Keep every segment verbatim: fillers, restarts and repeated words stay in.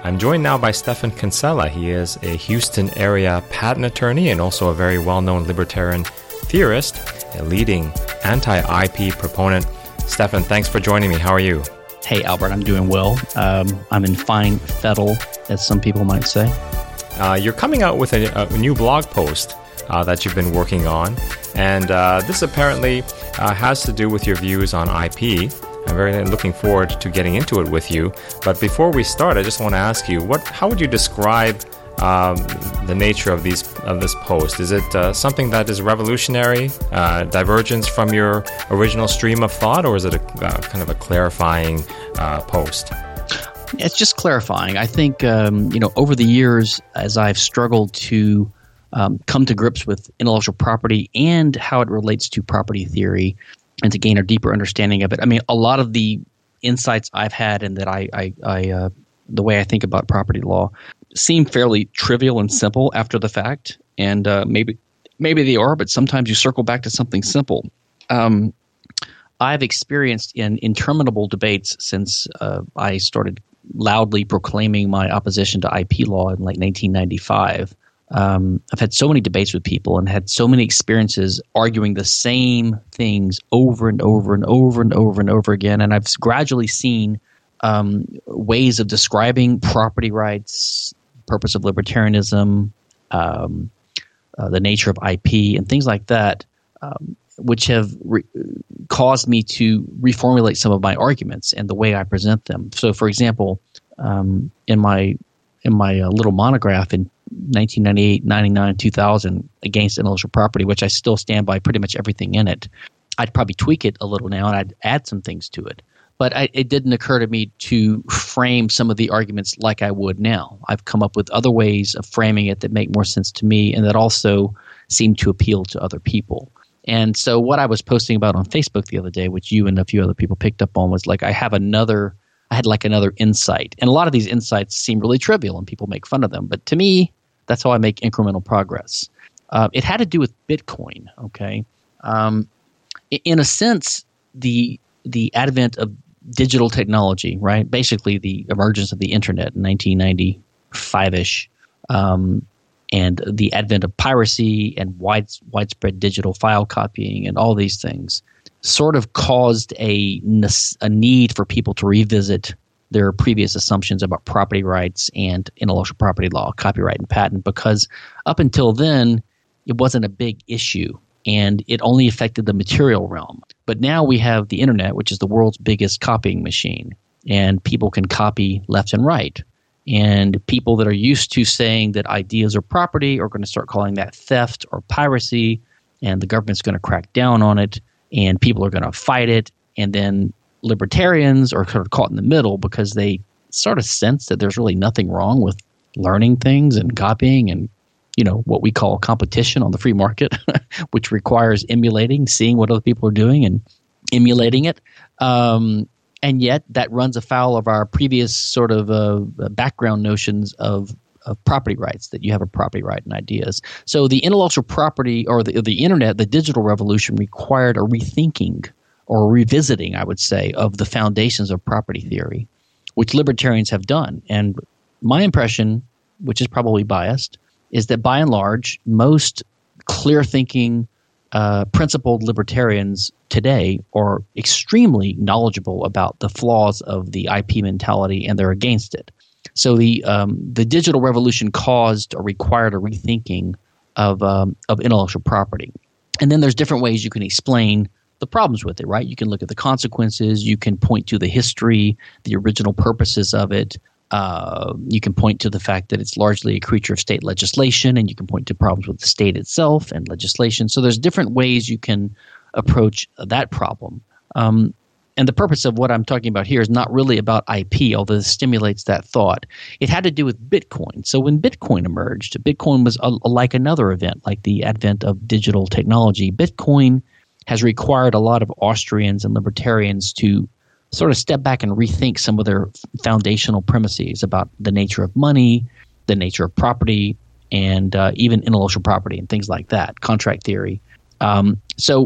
I'm joined now by Stephan Kinsella. He is a Houston area patent attorney and also a very well-known libertarian theorist, a leading anti-I P proponent. Stephan, thanks for joining me. How are you? Hey, Albert, I'm doing well. Um, I'm in fine fettle, as some people might say. Uh, you're coming out with a, a new blog post uh, that you've been working on, and uh, this apparently uh, has to do with your views on I P. I'm very looking forward to getting into it with you. But before we start, I just want to ask you, what? How would you describe um, the nature of these of this post? Is it uh, something that is revolutionary, uh, divergence from your original stream of thought, or is it a uh, kind of a clarifying uh, post? It's just clarifying. I think um, you know, over the years, as I've struggled to um, come to grips with intellectual property and how it relates to property theory, and to gain a deeper understanding of it. I mean, a lot of the insights I've had and that I, I, I uh, the way I think about property law seem fairly trivial and simple after the fact, and uh, maybe maybe they are, but sometimes you circle back to something simple. Um, I've experienced in interminable debates since uh, I started loudly proclaiming my opposition to I P law in like nineteen ninety-five. Um, I've had so many debates with people and had so many experiences arguing the same things over and over and over and over and over again. And I've gradually seen um, ways of describing property rights, purpose of libertarianism, um, uh, the nature of I P, and things like that, um, which have re- caused me to reformulate some of my arguments and the way I present them. So, for example, um, in my in my uh, little monograph in nineteen ninety-eight, ninety-nine, two thousand against intellectual property, which I still stand by pretty much everything in it. I'd probably tweak it a little now and I'd add some things to it. But I, it didn't occur to me to frame some of the arguments like I would now. I've come up with other ways of framing it that make more sense to me and that also seem to appeal to other people. And so what I was posting about on Facebook the other day, which you and a few other people picked up on, was like I have another I had like another insight. And a lot of these insights seem really trivial and people make fun of them. But to me, that's how I make incremental progress. Uh, it had to do with Bitcoin, okay? Um, in a sense, the the advent of digital technology, right? Basically the emergence of the internet in nineteen ninety-five-ish, um, and the advent of piracy and wide, widespread digital file copying and all these things sort of caused a, a need for people to revisit their previous assumptions about property rights and intellectual property law, copyright and patent, because up until then, it wasn't a big issue and it only affected the material realm. But now we have the internet, which is the world's biggest copying machine, and people can copy left and right. And people that are used to saying that ideas are property are going to start calling that theft or piracy, and the government's going to crack down on it, and people are going to fight it, and then libertarians are sort of caught in the middle because they sort of sense that there's really nothing wrong with learning things and copying and, you know, what we call competition on the free market, which requires emulating, seeing what other people are doing and emulating it. Um, and yet that runs afoul of our previous sort of uh, background notions of of property rights, that you have a property right in ideas. So the intellectual property or the, the internet, the digital revolution required a rethinking or revisiting, I would say, of the foundations of property theory, which libertarians have done. And my impression, which is probably biased, is that by and large, most clear-thinking, uh, principled libertarians today are extremely knowledgeable about the flaws of the I P mentality, and they're against it. So the um, the digital revolution caused or required a rethinking of um, of intellectual property. And then there's different ways you can explain the problems with it, right? You can look at the consequences. You can point to the history, the original purposes of it. Uh, you can point to the fact that it's largely a creature of state legislation, and you can point to problems with the state itself and legislation. So there's different ways you can approach that problem. Um, and the purpose of what I'm talking about here is not really about I P, although this stimulates that thought. It had to do with Bitcoin. So when Bitcoin emerged, Bitcoin was a, like another event, like the advent of digital technology. Bitcoin has required a lot of Austrians and libertarians to sort of step back and rethink some of their foundational premises about the nature of money, the nature of property, and uh, even intellectual property and things like that, contract theory. Um, so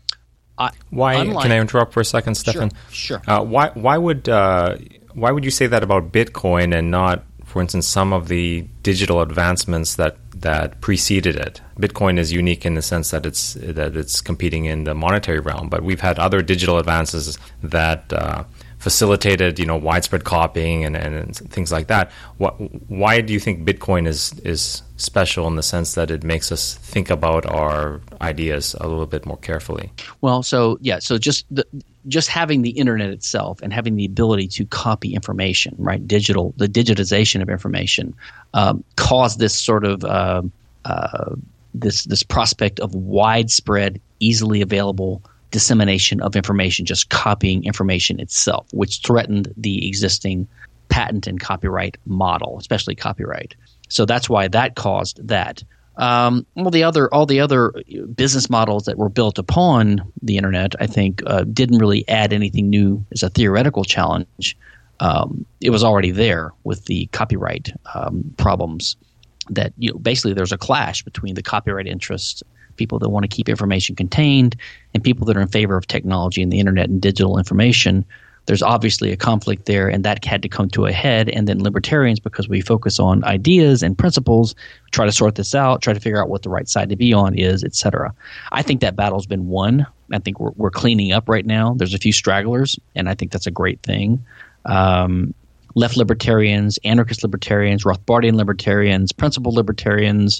I, why unlike, can I interrupt for a second, Stephan? Sure. sure. Uh, why why would uh, why would you say that about Bitcoin and not, for instance, some of the digital advancements that, that preceded it. Bitcoin is unique in the sense that it's that it's competing in the monetary realm, but we've had other digital advances that uh, facilitated, you know, widespread copying and, and things like that. What, why do you think Bitcoin is is special in the sense that it makes us think about our ideas a little bit more carefully? Well, so yeah, so just the, just having the internet itself and having the ability to copy information, right? Digital, the digitization of information, um, caused this sort of uh, uh, this this prospect of widespread, easily available dissemination of information, just copying information itself, which threatened the existing patent and copyright model, especially copyright. So that's why that caused that. Um, all the other all the other business models that were built upon the internet, I think, uh, didn't really add anything new as a theoretical challenge. Um, it was already there with the copyright um, problems. That, you know, basically there's a clash between the copyright interests, people that want to keep information contained, and people that are in favor of technology and the internet and digital information. There's obviously a conflict there, and that had to come to a head. And then libertarians, because we focus on ideas and principles, try to sort this out, try to figure out what the right side to be on is, et cetera. I think that battle's been won. I think we're, we're cleaning up right now. There's a few stragglers, and I think that's a great thing. Um, left libertarians, anarchist libertarians, Rothbardian libertarians, principled libertarians,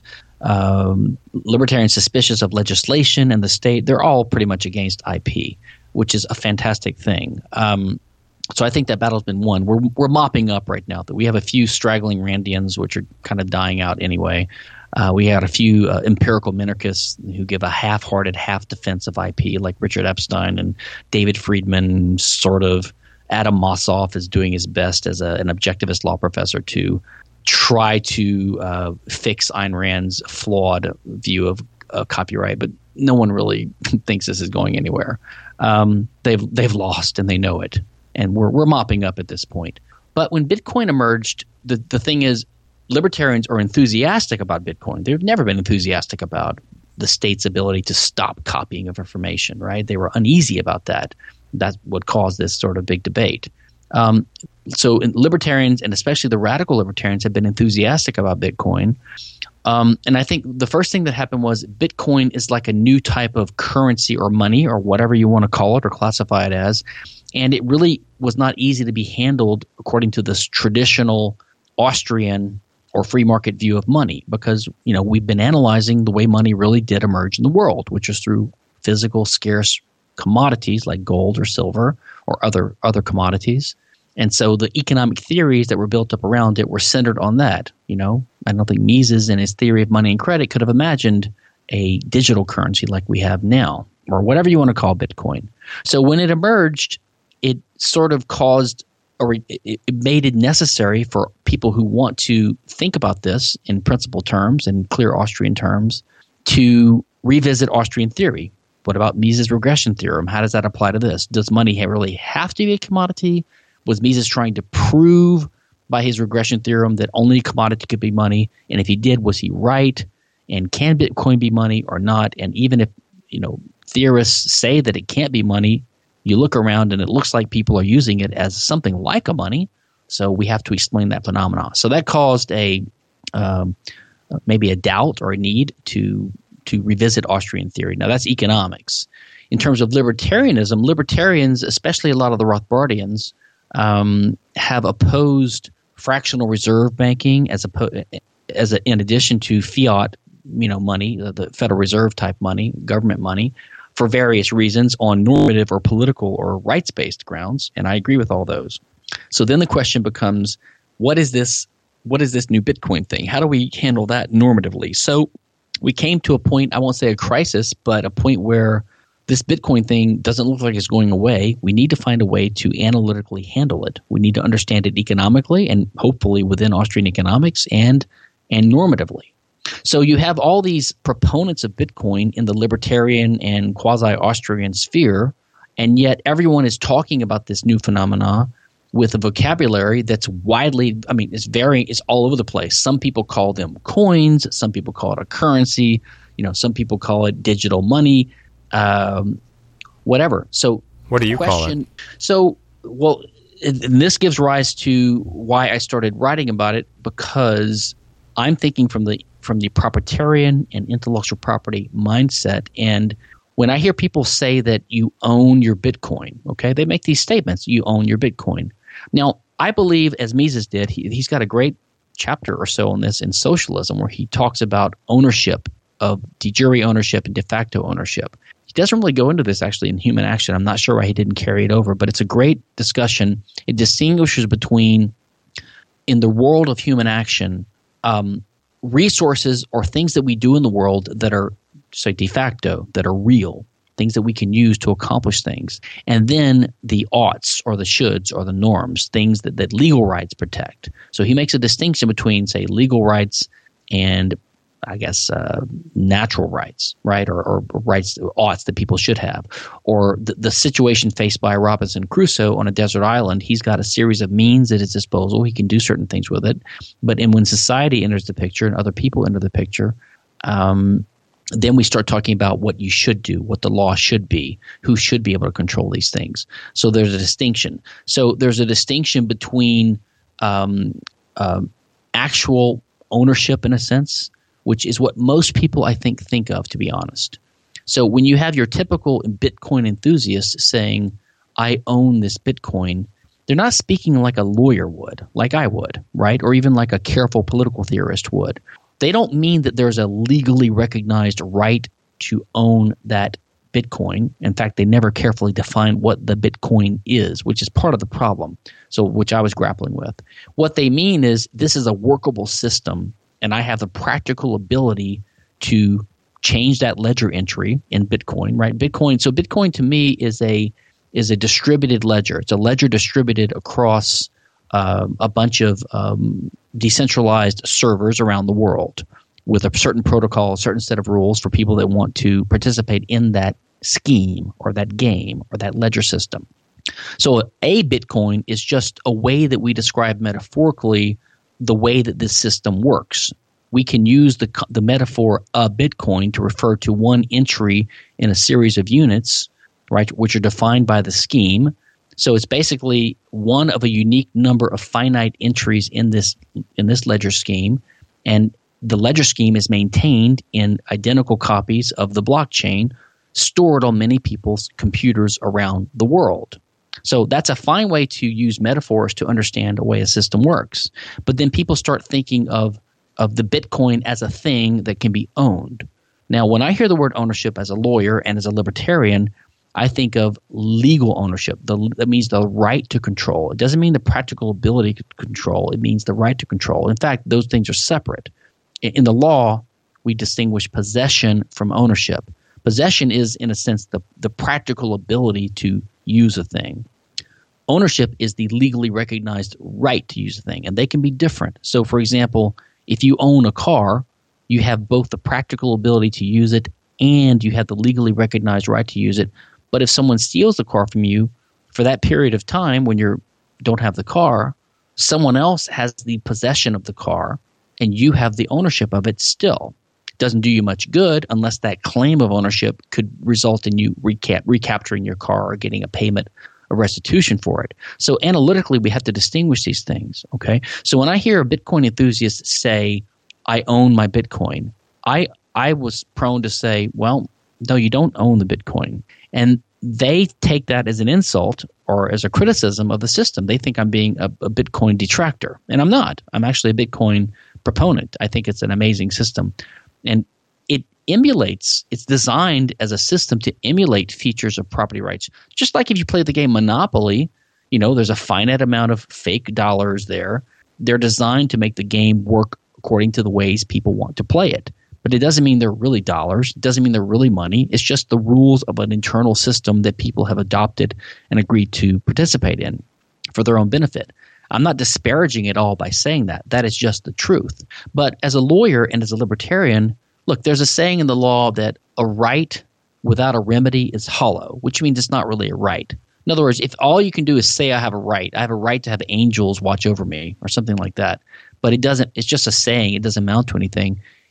um, libertarians suspicious of legislation and the state, they're all pretty much against I P, which is a fantastic thing. Um, so I think that battle's been won. We're we're mopping up right now. That we have a few straggling Randians, which are kind of dying out anyway. Uh, we had a few uh, empirical minarchists who give a half-hearted, half defense of I P, like Richard Epstein and David Friedman, sort of. Adam Mossoff is doing his best as a, an objectivist law professor to try to uh, fix Ayn Rand's flawed view of uh, copyright, but no one really thinks this is going anywhere. Um, they've they've lost and they know it, and we're we're mopping up at this point. But when Bitcoin emerged, the the thing is, libertarians are enthusiastic about Bitcoin. They've never been enthusiastic about the state's ability to stop copying of information. Right? They were uneasy about that. That's what caused this sort of big debate. Um, so libertarians, and especially the radical libertarians, have been enthusiastic about Bitcoin. Um, and I think the first thing that happened was Bitcoin is like a new type of currency or money or whatever you want to call it or classify it as. And it really was not easy to be handled according to this traditional Austrian or free market view of money, because, you know, we've been analyzing the way money really did emerge in the world, which is through physical, scarce commodities like gold or silver or other other commodities. And so the economic theories that were built up around it were centered on that. You know, I don't think Mises in his theory of money and credit could have imagined a digital currency like we have now, or whatever you want to call Bitcoin. So when it emerged, it sort of caused, or it, it made it necessary for people who want to think about this in principle terms and clear Austrian terms to revisit Austrian theory. What about Mises' regression theorem? How does that apply to this? Does money really have to be a commodity? Was Mises trying to prove by his regression theorem that only commodity could be money? And if he did, was he right? And can Bitcoin be money or not? And even if, you know, theorists say that it can't be money, you look around and it looks like people are using it as something like a money. So we have to explain that phenomenon. So that caused a um, maybe a doubt or a need to to revisit Austrian theory. Now, that's economics. In terms of libertarianism, libertarians, especially a lot of the Rothbardians, um, have opposed fractional reserve banking as a, as a, in addition to fiat, you know, money, the, the Federal Reserve type money, government money, for various reasons on normative or political or rights-based grounds. And I agree with all those. So then the question becomes, what is this? What is this new Bitcoin thing? How do we handle that normatively? So we came to a point, I won't say a crisis, but a point where this Bitcoin thing doesn't look like it's going away. We need to find a way to analytically handle it. We need to understand it economically and hopefully within Austrian economics and and normatively. So you have all these proponents of Bitcoin in the libertarian and quasi-Austrian sphere, and yet everyone is talking about this new phenomena with a vocabulary that's widely, I mean, it's varying, it's all over the place. Some people call them coins, some people call it a currency, you know, some people call it digital money, um, whatever. So what do you question, call it? So, well, and this gives rise to why I started writing about it, because I'm thinking from the from the proprietarian and intellectual property mindset. And when I hear people say that you own your Bitcoin, okay, they make these statements, you own your Bitcoin. Now, I believe, as Mises did, he, he's got a great chapter or so on this in Socialism, where he talks about ownership, of de jure ownership and de facto ownership. He doesn't really go into this actually in Human Action. I'm not sure why he didn't carry it over, but it's a great discussion. It distinguishes between, in the world of human action, um, resources or things that we do in the world that are, say, de facto, that are real, things that we can use to accomplish things, and then the oughts or the shoulds or the norms, things that, that legal rights protect. So he makes a distinction between, say, legal rights and, I guess, uh, natural rights, right, or, or rights, oughts that people should have. Or the, the situation faced by Robinson Crusoe on a desert island, he's got a series of means at his disposal. He can do certain things with it. But and when society enters the picture and other people enter the picture, um, then we start talking about what you should do, what the law should be, who should be able to control these things. So there's a distinction. So there's a distinction between um, um, actual ownership, in a sense, which is what most people, I think, think of, to be honest. So when you have your typical Bitcoin enthusiast saying, I own this Bitcoin, they're not speaking like a lawyer would, like I would, right? Or even like a careful political theorist would. They don't mean that there's a legally recognized right to own that Bitcoin. In fact, they never carefully define what the Bitcoin is, which is part of the problem, so which I was grappling with. What they mean is this is a workable system, and I have the practical ability to change that ledger entry in Bitcoin, right? Bitcoin. So Bitcoin to me is a is a distributed ledger. It's a ledger distributed across uh, a bunch of um, decentralized servers around the world with a certain protocol, a certain set of rules for people that want to participate in that scheme or that game or that ledger system. So a Bitcoin is just a way that we describe metaphorically the way that this system works. We can use the the metaphor a Bitcoin to refer to one entry in a series of units, right, which are defined by the scheme. So it's basically one of a unique number of finite entries in this in this ledger scheme, and the ledger scheme is maintained in identical copies of the blockchain stored on many people's computers around the world. So that's a fine way to use metaphors to understand the way a system works. But then people start thinking of, of the Bitcoin as a thing that can be owned. Now, when I hear the word ownership as a lawyer and as a libertarian, I think of legal ownership. The, that means the right to control. It doesn't mean the practical ability to control. It means the right to control. In fact, those things are separate. In, in the law, we distinguish possession from ownership. Possession is, in a sense, the, the practical ability to use a thing. Ownership is the legally recognized right to use a thing, and they can be different. So, for example, if you own a car, you have both the practical ability to use it and you have the legally recognized right to use it. But if someone steals the car from you, for that period of time when you don't have the car, someone else has the possession of the car and you have the ownership of it still. It doesn't do you much good unless that claim of ownership could result in you recap- recapturing your car or getting a payment, a restitution for it. So analytically, we have to distinguish these things, okay? So when I hear a Bitcoin enthusiast say, I own my Bitcoin, I I was prone to say, well, no, you don't own the Bitcoin. And they take that as an insult or as a criticism of the system. They think I'm being a, a Bitcoin detractor, and I'm not. I'm actually a Bitcoin proponent. I think it's an amazing system. And it emulates, it's designed as a system to emulate features of property rights. Just like if you play the game Monopoly, you know, there's a finite amount of fake dollars there. They're designed to make the game work according to the ways people want to play it. But it doesn't mean they're really dollars. It doesn't mean they're really money. It's just the rules of an internal system that people have adopted and agreed to participate in for their own benefit. I'm not disparaging it all by saying that. That is just the truth. But as a lawyer and as a libertarian, look, there's a saying in the law that a right without a remedy is hollow, which means it's not really a right. In other words, if all you can do is say I have a right, I have a right to have angels watch over me or something like that, but it doesn't, it's just a saying, it doesn't amount to anything.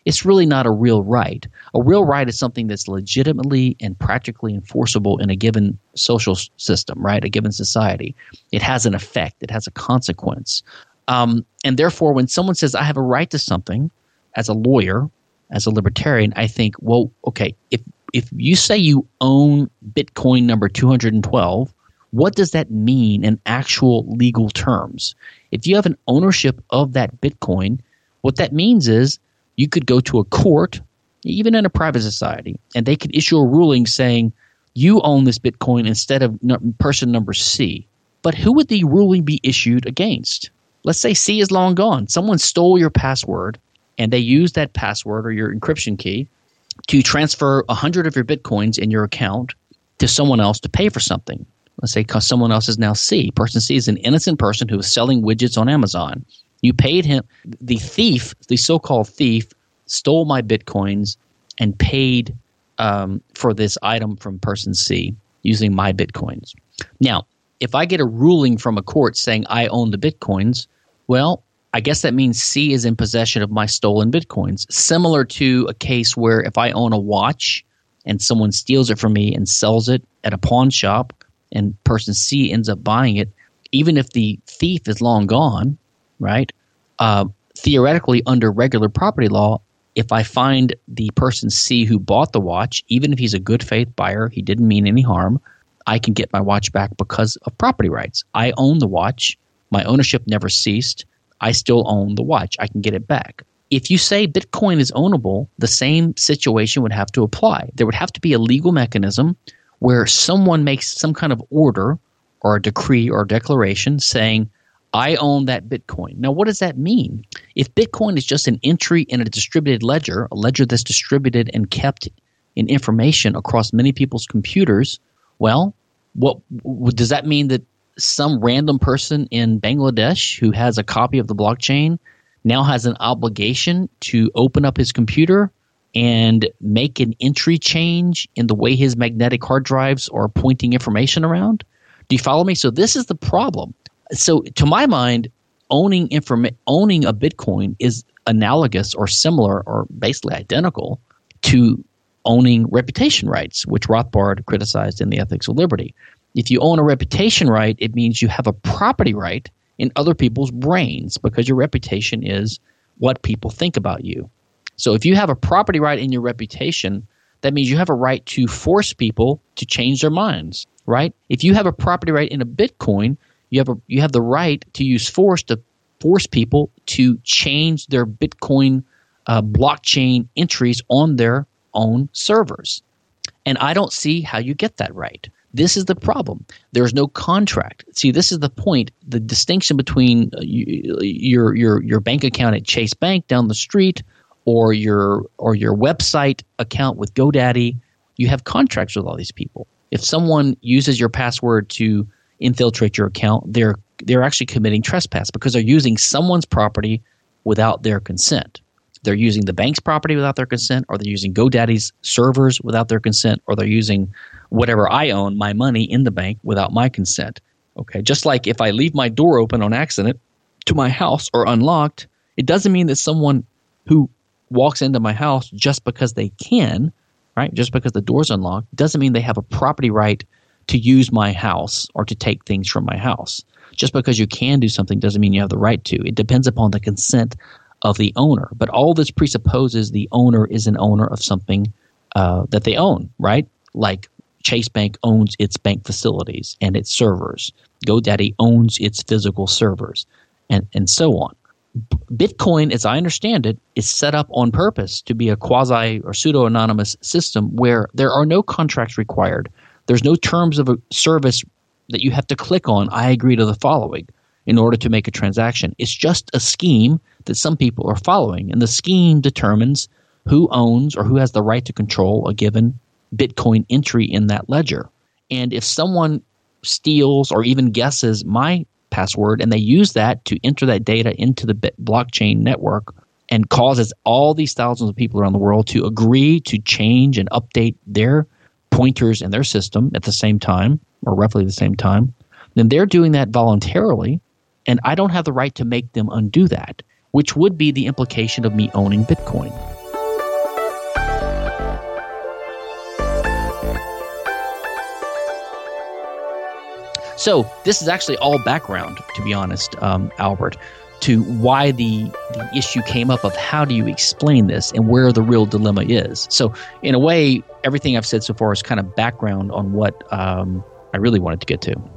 it's really not a real right. A real right is something that's legitimately and practically enforceable in a given social system, right? A given society. It has an effect. It has a consequence. Um, and therefore, when someone says, I have a right to something, as a lawyer, as a libertarian, I think, well, okay, if if you say you own Bitcoin number two hundred twelve, what does that mean in actual legal terms? If you have an ownership of that Bitcoin, what that means is you could go to a court, even in a private society, and they could issue a ruling saying you own this Bitcoin instead of person number C. But who would the ruling be issued against? Let's say C is long gone. Someone stole your password, and they used that password or your encryption key to transfer one hundred of your Bitcoins in your account to someone else to pay for something. Let's say because someone else is now C. Person C is an innocent person who is selling widgets on Amazon. You paid him. The thief, the so-called thief, stole my Bitcoins and paid um, for this item from person C using my Bitcoins. Now, if I get a ruling from a court saying I own the Bitcoins, well, I guess that means C is in possession of my stolen Bitcoins. Similar to a case where if I own a watch and someone steals it from me and sells it at a pawn shop and person C ends up buying it, even if the thief is long gone, right? Uh, theoretically, under regular property law, if I find the person C who bought the watch, even if he's a good faith buyer, he didn't mean any harm, I can get my watch back because of property rights. I own the watch. My ownership never ceased. I still own the watch. I can get it back. If you say Bitcoin is ownable, the same situation would have to apply. There would have to be a legal mechanism where someone makes some kind of order or a decree or a declaration saying, I own that Bitcoin. Now, what does that mean? If Bitcoin is just an entry in a distributed ledger, a ledger that's distributed and kept in information across many people's computers, well, what does that mean that some random person in Bangladesh who has a copy of the blockchain now has an obligation to open up his computer and make an entry change in the way his magnetic hard drives are pointing information around? Do you follow me? So this is the problem. So to my mind, owning informa- owning a Bitcoin is analogous or similar or basically identical to owning reputation rights, which Rothbard criticized in The Ethics of Liberty. If you own a reputation right, it means you have a property right in other people's brains because your reputation is what people think about you. So if you have a property right in your reputation, that means you have a right to force people to change their minds, right? If you have a property right in a Bitcoin, you have a you have the right to use force to force people to change their Bitcoin uh, blockchain entries on their own servers. And I don't see how you get that right. This is the problem. There's no contract. See, this is the point. The distinction between uh, you, your your your bank account at Chase Bank down the street or your or your website account with GoDaddy, you have contracts with all these people. If someone uses your password to infiltrate your account, they're they're actually committing trespass because they're using someone's property without their consent. They're using the bank's property without their consent, or they're using GoDaddy's servers without their consent, or they're using whatever I own, my money in the bank, without my consent. Okay, just like if I leave my door open on accident to my house or unlocked, it doesn't mean that someone who walks into my house just because they can, right, just because the door's unlocked, doesn't mean they have a property right to use my house or to take things from my house. Just because you can do something doesn't mean you have the right to. It depends upon the consent of the owner. But all this presupposes the owner is an owner of something uh, that they own, right? Like Chase Bank owns its bank facilities and its servers. GoDaddy owns its physical servers, and, and so on. Bitcoin, as I understand it, is set up on purpose to be a quasi or pseudo-anonymous system where there are no contracts required. There's no terms of a service that you have to click on, I agree to the following, in order to make a transaction. It's just a scheme that some people are following, and the scheme determines who owns or who has the right to control a given Bitcoin entry in that ledger. And if someone steals or even guesses my password and they use that to enter that data into the blockchain network and causes all these thousands of people around the world to agree to change and update their pointers in their system at the same time, or roughly the same time, then they're doing that voluntarily, and I don't have the right to make them undo that, which would be the implication of me owning Bitcoin. So this is actually all background, to be honest, um, Albert, to why the the issue came up of how do you explain this and where the real dilemma is. So in a way, everything I've said so far is kind of background on what um, I really wanted to get to.